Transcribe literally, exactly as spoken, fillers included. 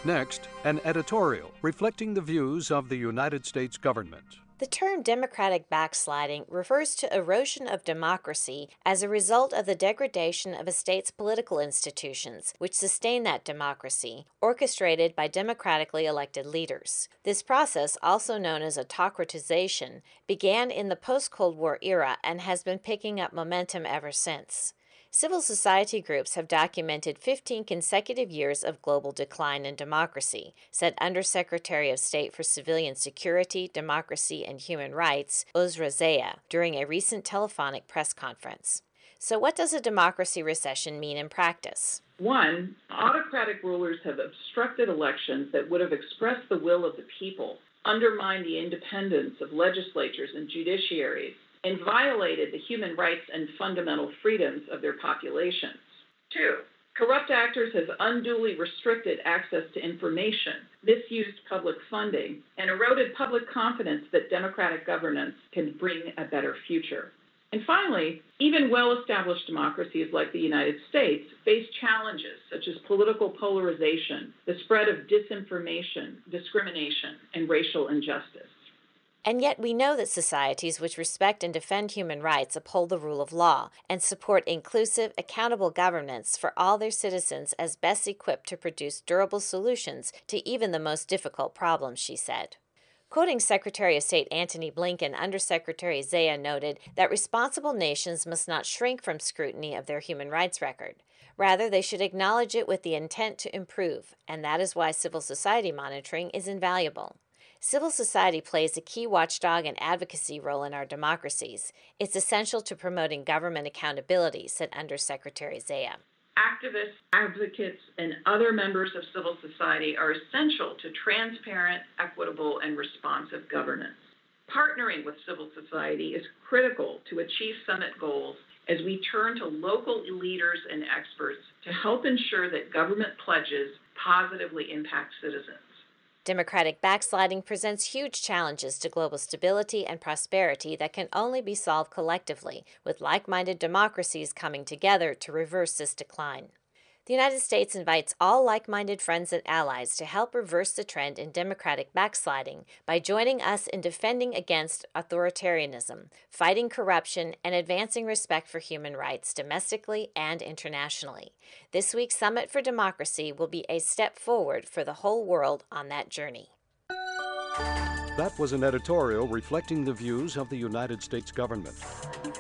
Next, an editorial reflecting the views of the United States government. The term democratic backsliding refers to erosion of democracy as a result of the degradation of a state's political institutions, which sustain that democracy, orchestrated by democratically elected leaders. This process, also known as autocratization, began in the post-Cold War era and has been picking up momentum ever since. Civil society groups have documented fifteen consecutive years of global decline in democracy, said Undersecretary of State for Civilian Security, Democracy, and Human Rights, Uzra Zeya, during a recent telephonic press conference. So what does a democracy recession mean in practice? One, autocratic rulers have obstructed elections that would have expressed the will of the people, undermined the independence of legislatures and judiciaries, and violated the human rights and fundamental freedoms of their populations. Two, corrupt actors have unduly restricted access to information, misused public funding, and eroded public confidence that democratic governance can bring a better future. And finally, even well-established democracies like the United States face challenges such as political polarization, the spread of disinformation, discrimination, and racial injustice. And yet we know that societies which respect and defend human rights uphold the rule of law and support inclusive, accountable governance for all their citizens as best equipped to produce durable solutions to even the most difficult problems, she said. Quoting Secretary of State Antony Blinken, Undersecretary Zeya noted that responsible nations must not shrink from scrutiny of their human rights record. Rather, they should acknowledge it with the intent to improve, and that is why civil society monitoring is invaluable. Civil society plays a key watchdog and advocacy role in our democracies. It's essential to promoting government accountability, said Undersecretary Zeya. Activists, advocates, and other members of civil society are essential to transparent, equitable, and responsive governance. Partnering with civil society is critical to achieve summit goals as we turn to local leaders and experts to help ensure that government pledges positively impact citizens. Democratic backsliding presents huge challenges to global stability and prosperity that can only be solved collectively, with like-minded democracies coming together to reverse this decline. The United States invites all like-minded friends and allies to help reverse the trend in democratic backsliding by joining us in defending against authoritarianism, fighting corruption, and advancing respect for human rights domestically and internationally. This week's Summit for Democracy will be a step forward for the whole world on that journey. That was an editorial reflecting the views of the United States government.